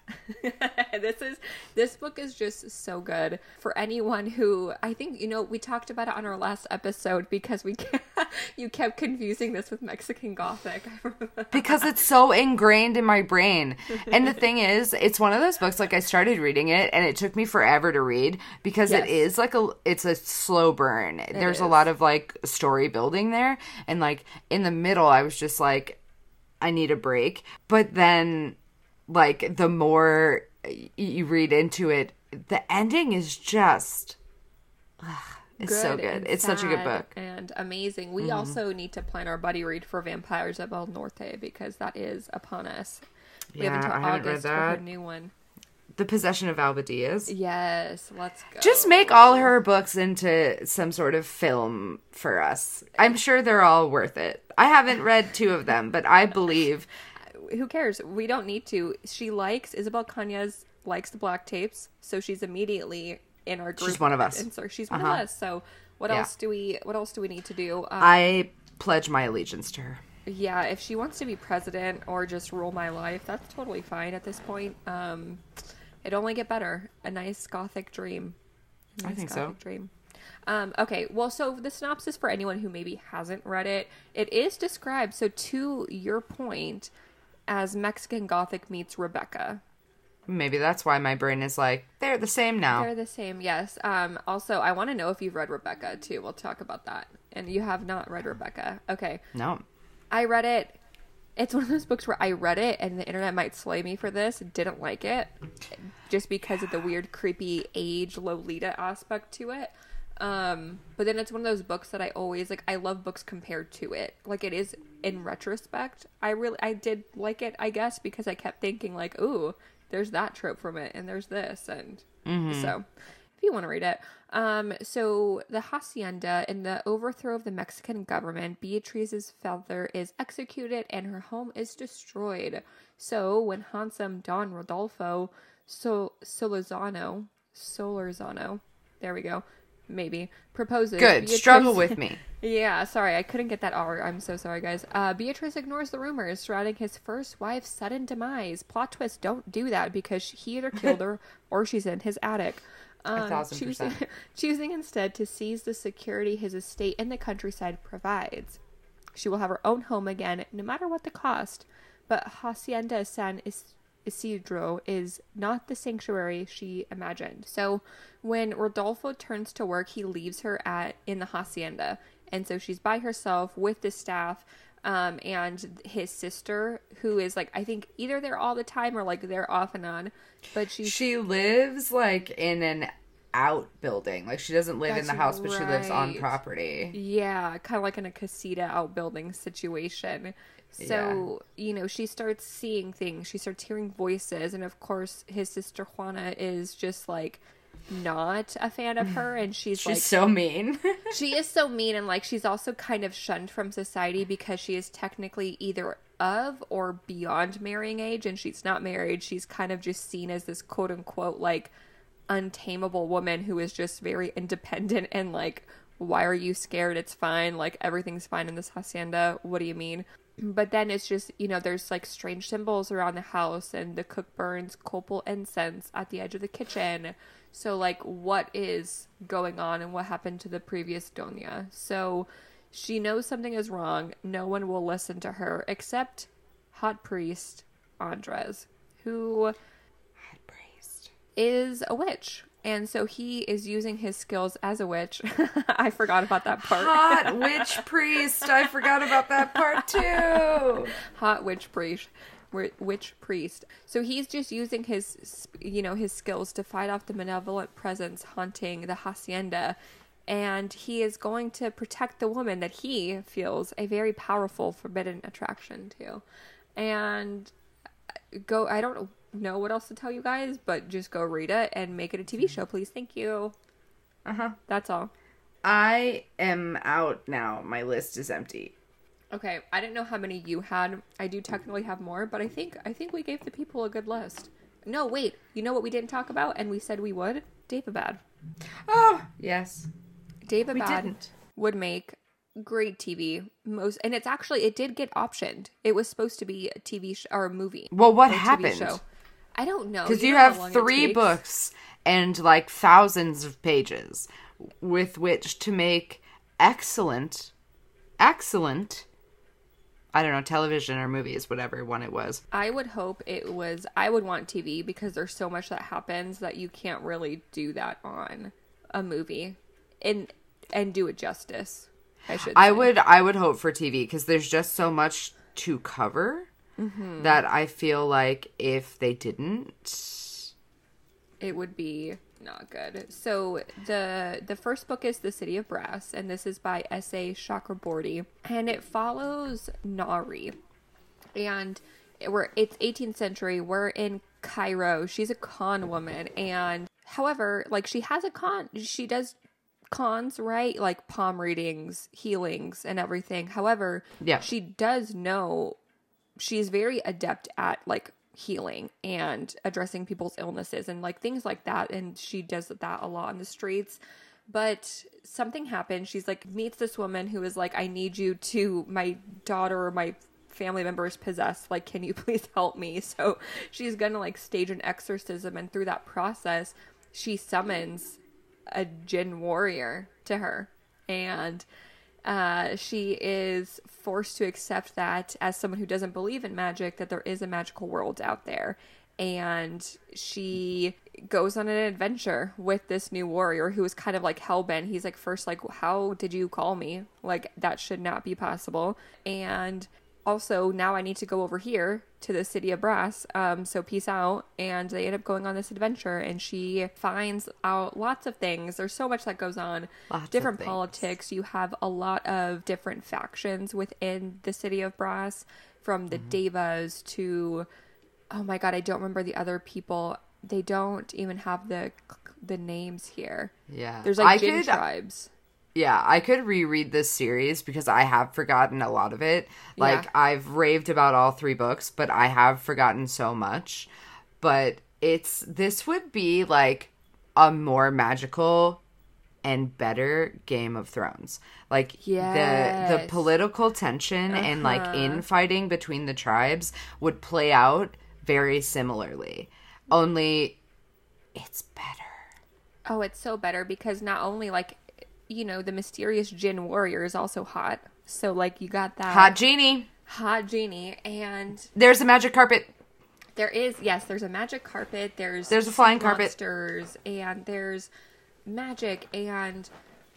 this is this book is just so good for anyone who, I think, you know, we talked about it on our last episode because we kept, you kept confusing this with Mexican Gothic. Because it's so ingrained in my brain. And the thing is, it's one of those books, like, I started reading it and it took me forever to read because Yes. it is like a it's a slow burn. There's is. a lot of like story building there, and like in the middle I was just like, I need a break. But then, like, the more you read into it, the ending is just, ugh, it's so good. and It's such a good sad book. and amazing. We also need to plan our buddy read for Vampires of El Norte because that is upon us. We Yeah, have until I haven't read August for her that. new one. The Possession of Alba Diaz. Yes, let's go. Just make all her books into some sort of film for us. I'm sure they're all worth it. I haven't read two of them, but I believe. Who cares? We don't need to. She likes, Isabel Cañas likes the black tapes, so she's immediately in our group. She's one of us. And so she's one Uh-huh. of us. So what Yeah. else do we? What else do we need to do? Um, I pledge my allegiance to her. yeah, if she wants to be president or just rule my life, that's totally fine at this point. Um, it'd only get better. A nice gothic dream. A I nice think so. gothic Dream. Um, okay, well, so the synopsis for anyone who maybe hasn't read it, it is described, so to your point, as Mexican Gothic meets Rebecca. Maybe that's why my brain is like, they're the same now. They're the same, yes. Um, also, I want to know if you've read Rebecca, too. We'll talk about that. And you have not read Rebecca. Okay. No. I read it. It's one of those books where I read it, and the internet might slay me for this. Didn't like it. Just because of the weird, creepy age Lolita aspect to it. Um, but then it's one of those books that I always, like, I love books compared to it. Like, it is, in retrospect, I really, I did like it, I guess, because I kept thinking, like, ooh, there's that trope from it, and there's this, and Mm-hmm. so, if you want to read it. Um, so, the hacienda, in the overthrow of the Mexican government, Beatrice's father is executed, and her home is destroyed. So, when handsome Don Rodolfo so- Solorzano, Solorzano, there we go, maybe, proposes. Good. Beatrice- Struggle with me. Yeah, sorry, I couldn't get that R. I'm so sorry, guys. Uh, Beatrice ignores the rumors surrounding his first wife's sudden demise. Plot twist, don't do that because he either killed her or she's in his attic. Um, A thousand choosing, percent. choosing instead to seize the security his estate in the countryside provides. She will have her own home again, no matter what the cost. But Hacienda San Is- Isidro is not the sanctuary she imagined. So when Rodolfo turns to work, he leaves her at in the hacienda. And so she's by herself with the staff um, and his sister, who is like, I think either there all the time or like they're off and on. But she's She lives, like, in an outbuilding. Like, she doesn't live in the That's house, but she lives on right. property. Yeah, kind of like in a casita outbuilding situation. So, you know, she starts seeing things. She starts hearing voices. And of course, his sister Juana is just like not a fan of her. And she's, She's like, so mean. she is so mean. And like, she's also kind of shunned from society because she is technically either of or beyond marrying age. And she's not married. She's kind of just seen as this quote unquote, like, untamable woman who is just very independent and like, why are you scared? It's fine. Like, everything's fine in this hacienda. What do you mean? But then it's just, you know, there's like strange symbols around the house and the cook burns copal incense at the edge of the kitchen. So like, what is going on and what happened to the previous Doña? So she knows something is wrong. No one will listen to her except hot priest Andres, who Hot priest. is a witch. And so he is using his skills as a witch. I forgot about that part. Hot witch priest. I forgot about that part too. Hot witch priest. wi- Witch priest. So he's just using his, you know, his skills to fight off the malevolent presence haunting the hacienda. And he is going to protect the woman that he feels a very powerful forbidden attraction to. And go, I don't know what else to tell you guys, but just go read it and make it a T V show, please. Thank you. Uh-huh. That's all. I am out now. My list is empty. Okay, I didn't know how many you had. I do technically have more, but I think I think we gave the people a good list. No, wait. You know what we didn't talk about, and we said we would? Daevabad. Oh, yes. Daevabad We didn't. would make great T V. Most, and it's actually, it did get optioned. It was supposed to be a T V show or a movie. Well, what or a happened? T V show. I don't know. Because you, know how have long it three takes? books and like thousands of pages with which to make excellent, excellent, I don't know, television or movies, whatever one it was. I would hope it was, I would want T V because there's so much that happens that you can't really do that on a movie and and do it justice, I should say. I would, I would hope for T V because there's just so much to cover mm-hmm. that I feel like if they didn't, it would be not good. So the the first book is The City of Brass, and this is by S A Chakraborty, and it follows Nari. And we're it's eighteenth century. We're in Cairo. She's a con woman, and however, like she has a con. She does cons, right? Like palm readings, healings, and everything. However, yeah. she does know she's very adept at like healing and addressing people's illnesses and like things like that, and she does that a lot on the streets. But something happens. She's like meets this woman who is like, I need you to, my daughter or my family member is possessed, like can you please help me? So she's gonna like stage an exorcism, and through that process she summons a jinn warrior to her, and Uh, she is forced to accept that as someone who doesn't believe in magic, that there is a magical world out there. And she goes on an adventure with this new warrior who is kind of like hellbent. He's like, first, like, how did you call me? Like, that should not be possible. And also, now I need to go over here to the City of Brass. Um, so peace out. And they end up going on this adventure, and she finds out lots of things. There's so much that goes on. Lots different of politics. You have a lot of different factions within the City of Brass, from the mm-hmm. Devas to, oh my god, I don't remember the other people. They don't even have the the names here. Yeah, there's like I Jinn could, tribes. Yeah, I could reread this series because I have forgotten a lot of it. Like, Yeah. I've raved about all three books, but I have forgotten so much. But it's, this would be like a more magical and better Game of Thrones. Like, Yes. the the political tension Uh-huh. and like infighting between the tribes would play out very similarly. Only it's better. Oh, it's so better because not only like, you know, the mysterious Jinn warrior is also hot. So like you got that Hot genie. hot genie, and There's a magic carpet. there is, yes, there's a magic carpet. There's There's a flying carpet. monsters, and there's magic and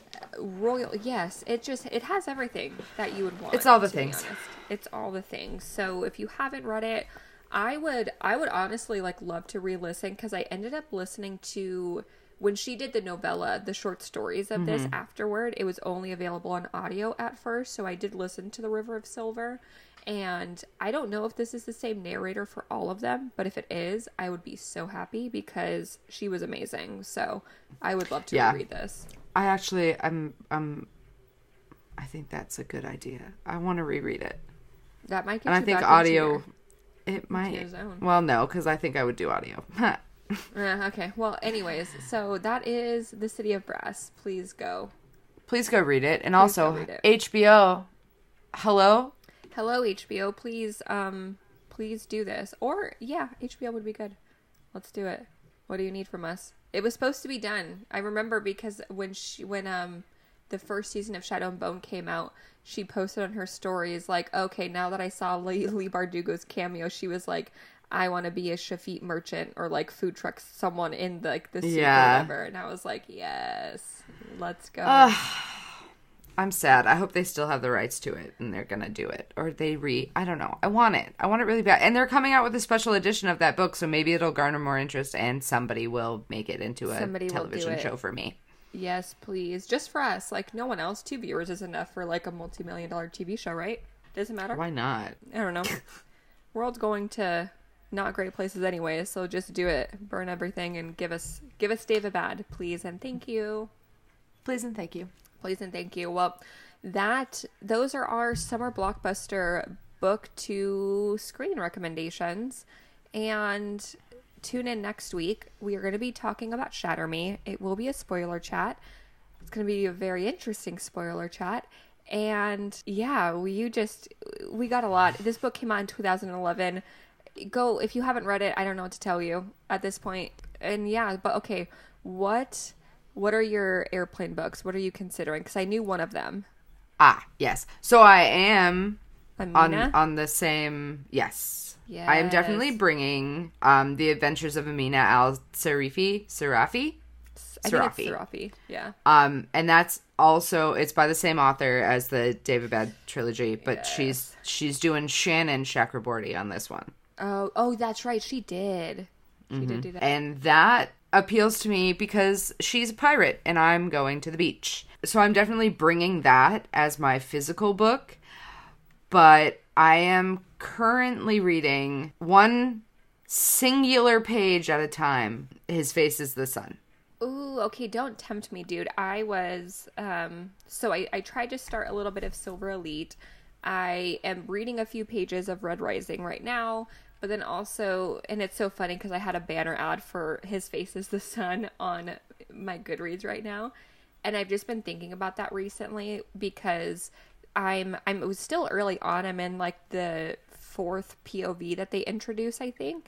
royal. Yes, it just it has everything that you would want. It's all the to be things. honest. It's all the things. So if you haven't read it, I would I would honestly like love to re-listen, because I ended up listening to, when she did the novella, the short stories of this Mm-hmm. afterward, it was only available on audio at first. So I did listen to The River of Silver. And I don't know if this is the same narrator for all of them, but if it is, I would be so happy because she was amazing. So I would love to Yeah. read this. I actually, I'm, I'm, I think that's a good idea. I want to reread it. That might get And I you think back audio, into it your might, zone. well, no, because I think I would do audio. your- Uh, okay. Well, anyways, so that is The City of Brass. Please go. Please go read it. And Please also, go read it. H B O, hello? Hello, H B O. Please, um, please do this. Or, yeah, H B O would be good. Let's do it. What do you need from us? It was supposed to be done. I remember because when she, when, um, the first season of Shadow and Bone came out, she posted on her stories, like, okay, now that I saw Lee, Lee Bardugo's cameo, she was like, I want to be a Shafit merchant or, like, food truck, someone in, the, like, the suit Yeah. or whatever. And I was like, yes, let's go. I'm sad. I hope they still have the rights to it and they're gonna do it. Or they re... I don't know. I want it. I want it really bad. And they're coming out with a special edition of that book, so maybe it'll garner more interest and somebody will make it into a Somebody will do television it. show for me. Yes, please. Just for us. Like, no one else. Two viewers is enough for, like, a multi-million dollar T V show, right? Doesn't matter. Why not? I don't know. World's going to not great places anyway, so just do it. Burn everything and give us give us David Bad, please, and thank you. Please and thank you. Please and thank you. Well, that those are our summer blockbuster book to screen recommendations. And tune in next week. We are going to be talking about Shatter Me. It will be a spoiler chat. It's going to be a very interesting spoiler chat. And yeah, we, you just, we got a lot. This book came out in two thousand eleven. Go, if you haven't read it, I don't know what to tell you at this point. And yeah, but okay, what, what are your airplane books? What are you considering? Because I knew one of them. Ah, yes. So I am on Amina? on the same, yes. Yes. I am definitely bringing um, The Adventures of Amina al-Sirafi, Sirafi? I think it's Sirafi, yeah. Um, and that's also, it's by the same author as the David Bad trilogy, but Yes. she's she's doing Shannon Chakraborty on this one. Oh, oh, that's right. She did. She Mm-hmm. did do that. And that appeals to me because she's a pirate and I'm going to the beach. So I'm definitely bringing that as my physical book. But I am currently reading one singular page at a time. His Face is the Sun. Ooh, okay, don't tempt me, dude. I was, um, so I, I tried to start a little bit of Silver Elite. I am reading a few pages of Red Rising right now, but then also, and it's so funny because I had a banner ad for His Face is the Sun on my Goodreads right now. And I've just been thinking about that recently because I'm, I'm, it was still early on. I'm in like the fourth P O V that they introduce, I think.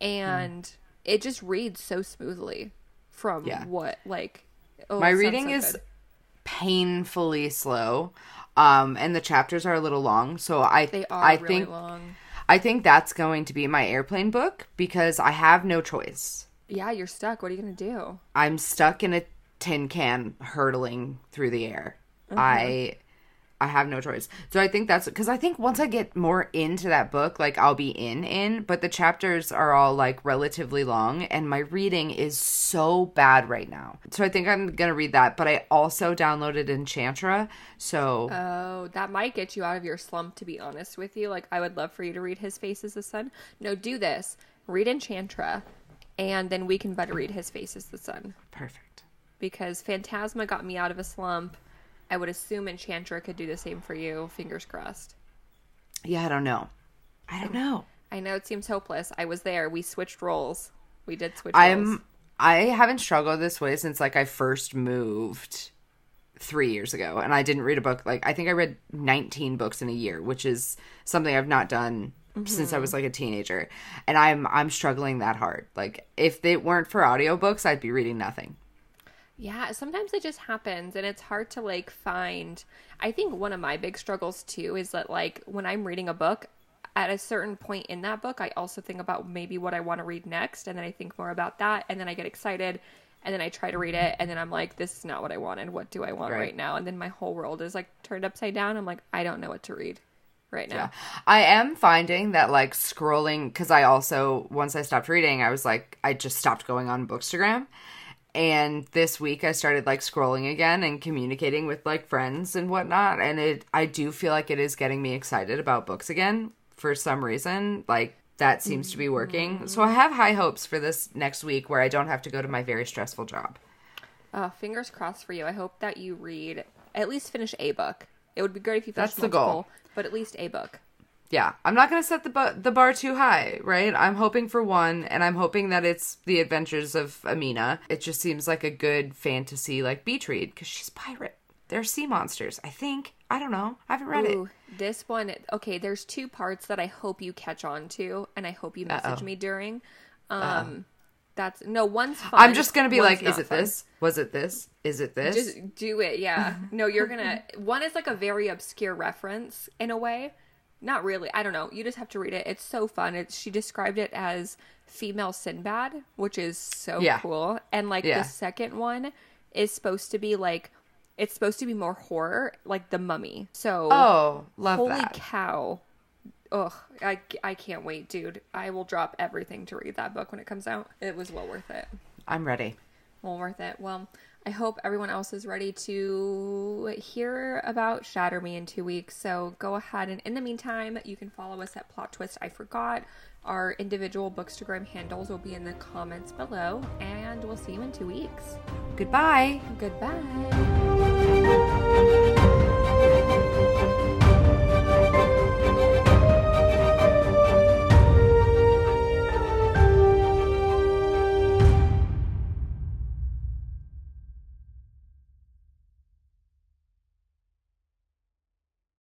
And mm. it just reads so smoothly. From Yeah. what, like, oh, My it sounds reading so is good. painfully slow, um, and the chapters are a little long. So I, They are I really think, long. I think that's going to be my airplane book because I have no choice. Yeah, you're stuck. What are you gonna do? I'm stuck in a tin can hurtling through the air. Mm-hmm. I I have no choice. So I think that's because I think once I get more into that book, like I'll be in in, but the chapters are all like relatively long and my reading is so bad right now. So I think I'm going to read that, but I also downloaded Enchantra. So Oh, that might get you out of your slump, to be honest with you. Like, I would love for you to read His Face is the Sun. No, do this. Read Enchantra, and then we can better read His Face is the Sun. perfect. Because Phantasma got me out of a slump. I would assume Enchantra could do the same for you. Fingers crossed. Yeah, I don't know. I don't know. I know it seems hopeless. I was there. We switched roles. We did switch I'm roles. I haven't struggled this way since like I first moved three years ago, and I didn't read a book. Like I think I read nineteen books in a year, which is something I've not done mm-hmm. since I was like a teenager. And I'm I'm struggling that hard. Like if they weren't for audiobooks, I'd be reading nothing. Yeah, sometimes it just happens and it's hard to like find. I think one of my big struggles too is that like when I'm reading a book, at a certain point in that book, I also think about maybe what I want to read next, and then I think more about that, and then I get excited, and then I try to read it, and then I'm like, this is not what I wanted. What do I want right, right now? And then my whole world is like turned upside down. I'm like, I don't know what to read right now. Yeah. I am finding that like scrolling, because I also, once I stopped reading, I was like, I just stopped going on Bookstagram. And this week I started like scrolling again and communicating with like friends and whatnot. And it, I do feel like it is getting me excited about books again for some reason. Like that seems to be working. Mm-hmm. So I have high hopes for this next week where I don't have to go to my very stressful job. Uh, fingers crossed for you. I hope that you read, at least finish a book. It would be great if you finished That's the multiple, goal. But at least a book. Yeah, I'm not going to set the bu- the bar too high, right? I'm hoping for one, and I'm hoping that it's The Adventures of Amina. It just seems like a good fantasy, like, beach read, because she's a pirate. They're sea monsters, I think. I don't know. I haven't read Ooh, it. This one, okay, there's two parts that I hope you catch on to, and I hope you message Uh-oh. me during. Um, Uh-oh. That's, no, one's fun. I'm just going to be one's like, is it fun. this? Was it this? Is it this? Just do it, yeah. No, you're going to, one is like a very obscure reference in a way. Not really. I don't know. You just have to read it. It's so fun. It's, she described it as female Sinbad, which is so yeah. cool. And like yeah. the second one is supposed to be like, it's supposed to be more horror, like The Mummy. So, oh, love holy that. cow. Ugh, I, I can't wait, dude. I will drop everything to read that book when it comes out. It was well worth it. I'm ready. Well worth it. Well, I hope everyone else is ready to hear about Shatter Me in two weeks. So go ahead, and in the meantime, you can follow us at Plot Twist I Forgot. Our individual Bookstagram handles will be in the comments below, and we'll see you in two weeks. Goodbye. Goodbye.